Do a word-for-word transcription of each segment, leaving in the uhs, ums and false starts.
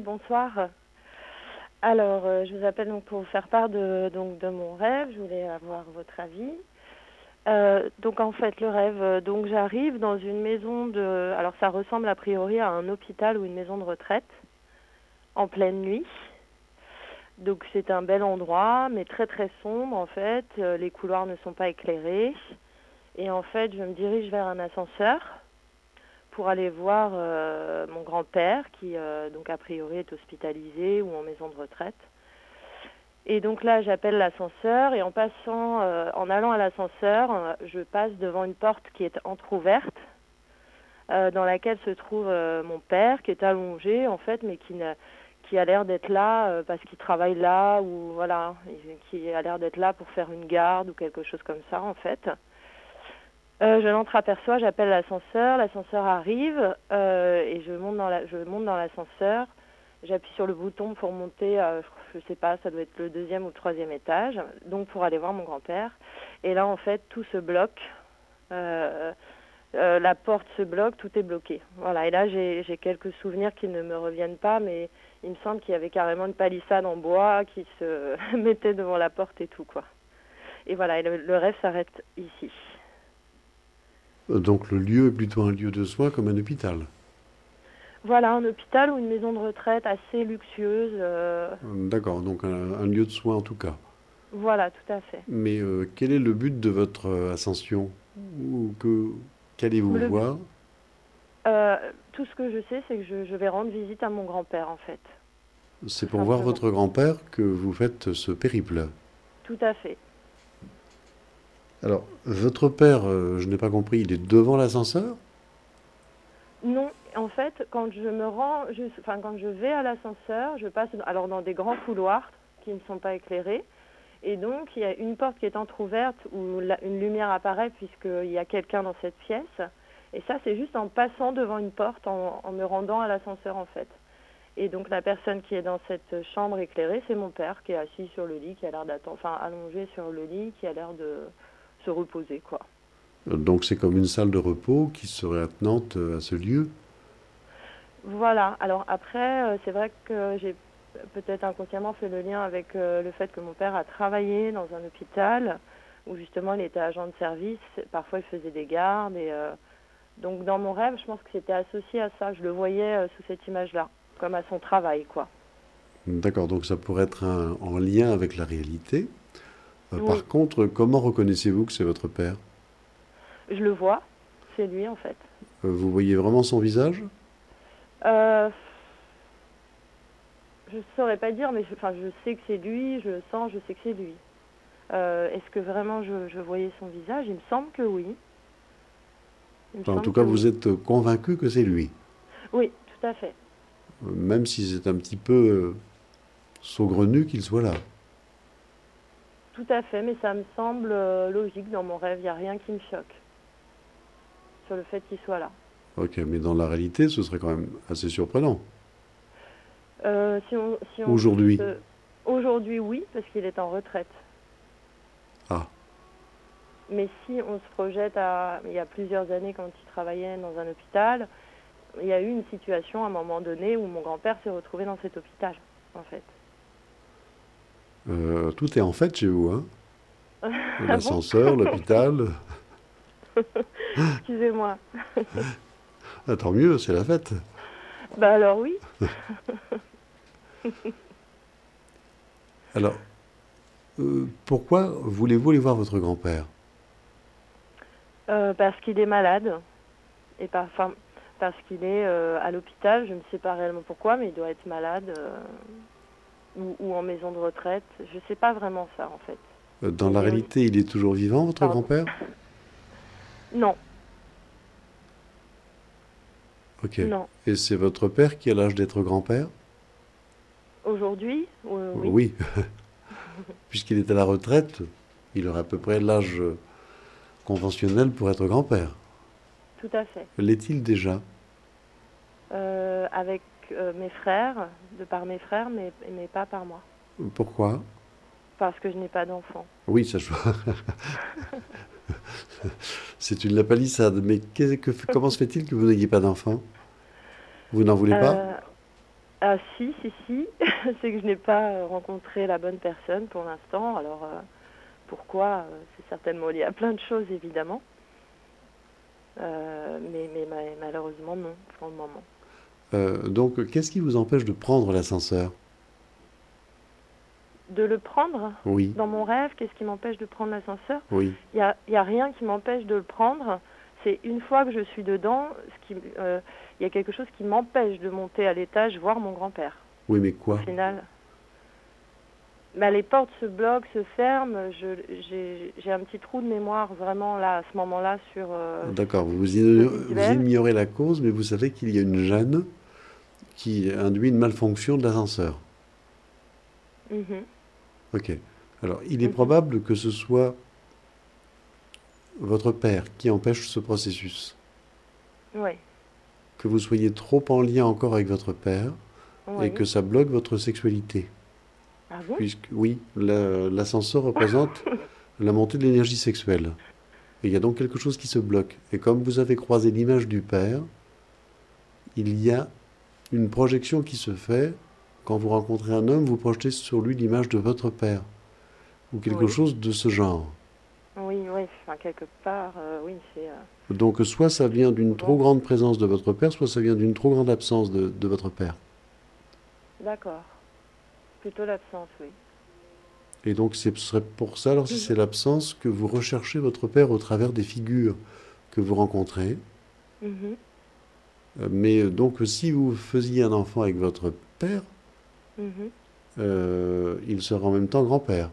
bonsoir. Alors, euh, je vous appelle donc pour vous faire part de, donc, de mon rêve. Je voulais avoir votre avis. Euh, donc, en fait, le rêve, euh, donc j'arrive dans une maison de... Alors, ça ressemble a priori à un hôpital ou une maison de retraite, en pleine nuit. Donc, c'est un bel endroit, mais très très sombre, en fait. Euh, les couloirs ne sont pas éclairés. Et en fait, je me dirige vers un ascenseur pour aller voir euh, mon grand-père qui, euh, donc a priori, est hospitalisé ou en maison de retraite. Et donc là, j'appelle l'ascenseur et en passant, euh, en allant à l'ascenseur, euh, je passe devant une porte qui est entrouverte, euh, dans laquelle se trouve euh, mon père qui est allongé en fait, mais qui, ne, qui a l'air d'être là euh, parce qu'il travaille là ou voilà, qui a l'air d'être là pour faire une garde ou quelque chose comme ça en fait. Euh, je l'entreaperçois, j'appelle l'ascenseur, l'ascenseur arrive euh, et je monte dans la, je monte dans l'ascenseur. J'appuie sur le bouton pour monter, euh, je sais pas, ça doit être le deuxième ou le troisième étage, donc pour aller voir mon grand-père. Et là, en fait, tout se bloque, euh, euh, la porte se bloque, tout est bloqué. Voilà. Et là, j'ai, j'ai quelques souvenirs qui ne me reviennent pas, mais il me semble qu'il y avait carrément une palissade en bois qui se mettait devant la porte et tout, quoi. Et voilà, et le, le rêve s'arrête ici. Donc le lieu est plutôt un lieu de soins comme un hôpital. Voilà, un hôpital ou une maison de retraite assez luxueuse. Euh, D'accord, donc un, un lieu de soins en tout cas. voilà, tout à fait. Mais euh, quel est le but de votre euh, ascension? Ou que qu'allez-vous Le, voir? euh, tout ce que je sais, c'est que je, je vais rendre visite à mon grand-père, en fait, C'est tout pour voir simplement. votre grand-père que vous faites ce périple. Tout à fait. Alors, votre père, euh, je n'ai pas compris, il est devant l'ascenseur? Non, en fait, quand je me rends, juste, enfin, quand je vais à l'ascenseur, je passe alors dans des grands couloirs qui ne sont pas éclairés. Et donc, il y a une porte qui est entrouverte où la, une lumière apparaît puisqu'il y a quelqu'un dans cette pièce. Et ça, c'est juste en passant devant une porte, en, en me rendant à l'ascenseur, en fait. Et donc, la personne qui est dans cette chambre éclairée, c'est mon père, qui est assis sur le lit, qui a l'air d'attendre, enfin, allongé sur le lit, qui a l'air de se reposer, quoi. Donc c'est comme une salle de repos qui serait attenante euh, à ce lieu. Voilà. Alors après, euh, c'est vrai que j'ai peut-être inconsciemment fait le lien avec euh, le fait que mon père a travaillé dans un hôpital où justement il était agent de service. Parfois il faisait des gardes et euh, donc dans mon rêve, je pense que c'était associé à ça. Je le voyais euh, sous cette image-là, comme à son travail, quoi. D'accord, donc ça pourrait être un- en lien avec la réalité. Euh, Oui, par contre, comment reconnaissez-vous que c'est votre père? je le vois. C'est lui en fait. Euh, Vous voyez vraiment son visage? Euh, je saurais pas dire, mais je, enfin, je sais que c'est lui. Je le sens, je sais que c'est lui. Euh, est-ce que vraiment je, je voyais son visage? Il me semble que oui. Il me Enfin, en tout semble cas, que vous oui. êtes convaincu que c'est lui. Oui, tout à fait. Euh, Même si c'est un petit peu euh, saugrenu qu'il soit là. Tout à fait, mais ça me semble euh, logique dans mon rêve. Il n'y a rien qui me choque sur le fait qu'il soit là. Ok, mais dans la réalité, ce serait quand même assez surprenant. Euh, si on, si on Aujourd'hui. se... Aujourd'hui, oui, parce qu'il est en retraite. Ah, Mais si on se projette à... Il y a plusieurs années, quand il travaillait dans un hôpital, il y a eu une situation à un moment donné où mon grand-père s'est retrouvé dans cet hôpital, en fait. euh, tout est en fait chez vous, hein? Ah bon? L'ascenseur, l'hôpital. Excusez-moi. Ah, tant mieux, c'est la fête. Bah alors oui. Alors, euh, pourquoi voulez-vous aller voir votre grand-père? Euh, parce qu'il est malade. Et par, enfin, parce qu'il est euh, à l'hôpital, je ne sais pas réellement pourquoi, mais il doit être malade euh, ou, ou en maison de retraite. Je ne sais pas vraiment ça en fait. Euh, Dans Mais la il est aussi... réalité, il est toujours vivant, votre Pardon. grand-père? Non, Ok. non. Et c'est votre père qui a l'âge d'être grand-père? Aujourd'hui, euh, oui, Oui, puisqu'il est à la retraite, il aurait à peu près l'âge euh, conventionnel pour être grand-père. tout à fait. L'est-il déjà? Euh, avec euh, mes frères, de par mes frères, mais, mais pas par moi. Pourquoi? Parce que je n'ai pas d'enfant. Oui, ça je vois. C'est une lapalissade. Mais qu'est-ce que, comment se fait-il que vous n'ayez pas d'enfant? Vous n'en voulez pas? Euh, Ah si, si, si, c'est que je n'ai pas euh, rencontré la bonne personne pour l'instant. Alors euh, pourquoi? Euh, C'est certainement lié à plein de choses évidemment. Euh, mais mais ma- malheureusement non pour le moment. Euh, donc, qu'est-ce qui vous empêche de prendre l'ascenseur? De le prendre Oui, dans mon rêve, qu'est-ce qui m'empêche de prendre l'ascenseur? oui. Il y a, il y a rien qui m'empêche de le prendre. C'est une fois que je suis dedans, ce qui, euh, il y a quelque chose qui m'empêche de monter à l'étage voir mon grand-père. Oui, mais Au quoi? final, bah, les portes se bloquent, se ferment. Je, j'ai, j'ai un petit trou de mémoire vraiment là, à ce moment-là, sur euh, D'accord, vous, le igno- vous visuel. ignorez la cause, mais vous savez qu'il y a une gêne qui induit une malfonction de l'ascenseur. Mhm, Ok. Alors, il est mhm. probable que ce soit votre père qui empêche ce processus. Oui, Que vous soyez trop en lien encore avec votre père et oui. que ça bloque votre sexualité. Ah bon? Puisque, oui, la- l'ascenseur représente la montée de l'énergie sexuelle. Et il y a donc quelque chose qui se bloque. Et comme vous avez croisé l'image du père, il y a une projection qui se fait. Quand vous rencontrez un homme, vous projetez sur lui l'image de votre père. Ou quelque Oui, chose de ce genre. oui, oui. Enfin, quelque part, euh, oui, c'est euh, Donc soit ça c'est vient d'une trop souvent. grande présence de votre père, soit ça vient d'une trop grande absence de, de votre père. D'accord. Plutôt l'absence, oui. Et donc ce serait pour ça, alors si c'est l'absence, que vous recherchez votre père au travers des figures que vous rencontrez. Mhm, Euh, Mais euh, donc si vous faisiez un enfant avec votre père, mhm. euh, il sera en même temps grand-père.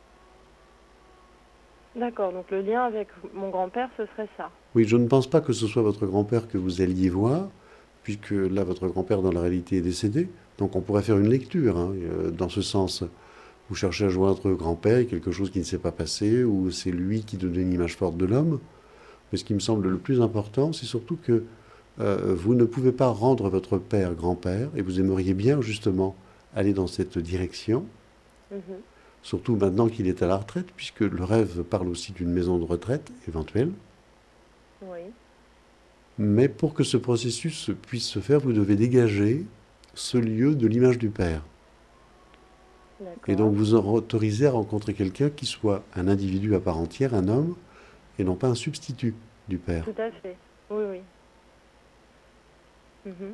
D'accord, donc le lien avec mon grand-père, ce serait ça. Oui, je ne pense pas que ce soit votre grand-père que vous alliez voir, puisque là, votre grand-père, dans la réalité, est décédé. Donc on pourrait faire une lecture, hein, euh, dans ce sens. Vous cherchez à joindre votre grand-père, il y a quelque chose qui ne s'est pas passé, ou c'est lui qui donne une image forte de l'homme. Mais ce qui me semble le plus important, c'est surtout que euh, vous ne pouvez pas rendre votre père grand-père, et vous aimeriez bien, justement, aller dans cette direction, Mhm. surtout maintenant qu'il est à la retraite, puisque le rêve parle aussi d'une maison de retraite éventuelle. Oui, Mais pour que ce processus puisse se faire, vous devez dégager ce lieu de l'image du Père. Et donc d'accord. vous autorisez à rencontrer quelqu'un qui soit un individu à part entière, un homme, et non pas un substitut du Père. Tout à fait. Oui, oui. Mhm.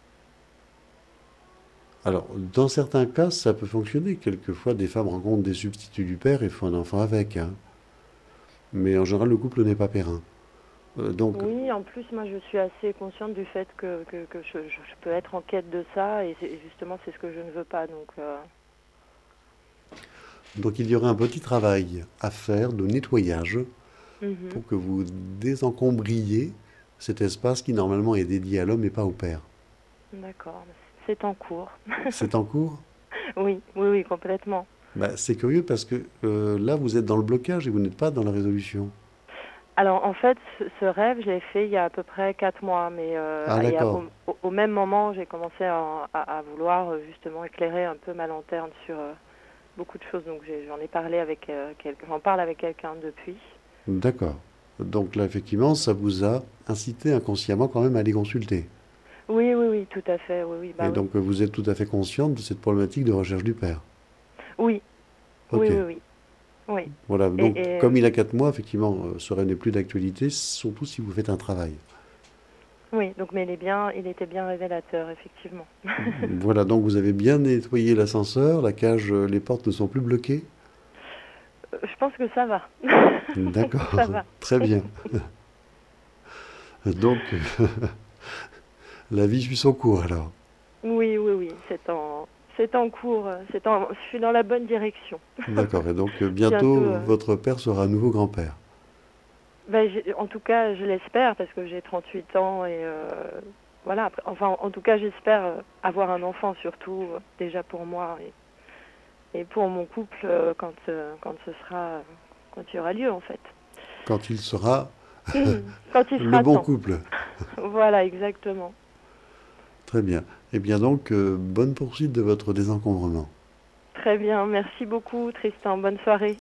Alors, dans certains cas, ça peut fonctionner. Quelquefois, des femmes rencontrent des substituts du Père et font un enfant avec, hein. Mais en général, le couple n'est pas périn. Euh, donc, Oui, en plus, moi, je suis assez consciente du fait que, que, que je, je- je peux être en quête de ça, et c'est- justement, c'est ce que je ne veux pas. Donc, euh, donc, il y aurait un petit travail à faire de nettoyage mhm. pour que vous désencombriez cet espace qui normalement est dédié à l'homme et pas au Père. D'accord. C'est en cours. C'est en cours? Oui, oui, oui, complètement. Bah, c'est curieux parce que euh, là, vous êtes dans le blocage et vous n'êtes pas dans la résolution. Alors, en fait, ce, ce rêve, je l'ai fait il y a à peu près quatre mois, mais euh, Ah, et à- d'accord. au, au- au même moment, j'ai commencé à, à- à vouloir euh, justement éclairer un peu ma lanterne sur euh, beaucoup de choses. Donc, j'ai- j'en ai parlé avec euh, quelqu'un, j'en parle avec quelqu'un depuis. D'accord. Donc là, effectivement, ça vous a incité inconsciemment quand même à aller consulter. Oui, oui, oui, tout à fait, oui, oui, Et bah oui. donc, euh, vous êtes tout à fait consciente de cette problématique de recherche du Père. Oui, oui, Ok. oui, oui, oui. Voilà. Et, Donc, et, comme il a quatre mois, effectivement, euh, ce rêve n'est plus d'actualité, surtout si vous faites un travail. oui, donc, mais il est bien, il était bien révélateur, effectivement. Voilà. Donc, vous avez bien nettoyé l'ascenseur, la cage, euh, les portes ne sont plus bloquées. Euh, Je pense que ça va. D'accord. Ça va. Très bien. Donc, la vie suit son cours alors. Oui, oui, oui, c'est en, c'est en cours, euh, c'est en, je suis dans la bonne direction. D'accord. Et donc, euh, Bientôt. bientôt, euh, votre père sera un nouveau grand-père. ben, j'ai- en tout cas, je l'espère parce que j'ai trente-huit ans et euh, voilà. Après- enfin, en tout cas, j'espère euh, avoir un enfant surtout euh, déjà pour moi et, et pour mon couple euh, quand euh, quand ce sera quand il y aura lieu en fait. Quand il sera Quand il le sera bon temps. couple. Voilà, exactement. Très bien. Eh bien donc, euh, bonne poursuite de votre désencombrement. Très bien, merci beaucoup Tristan. Bonne soirée.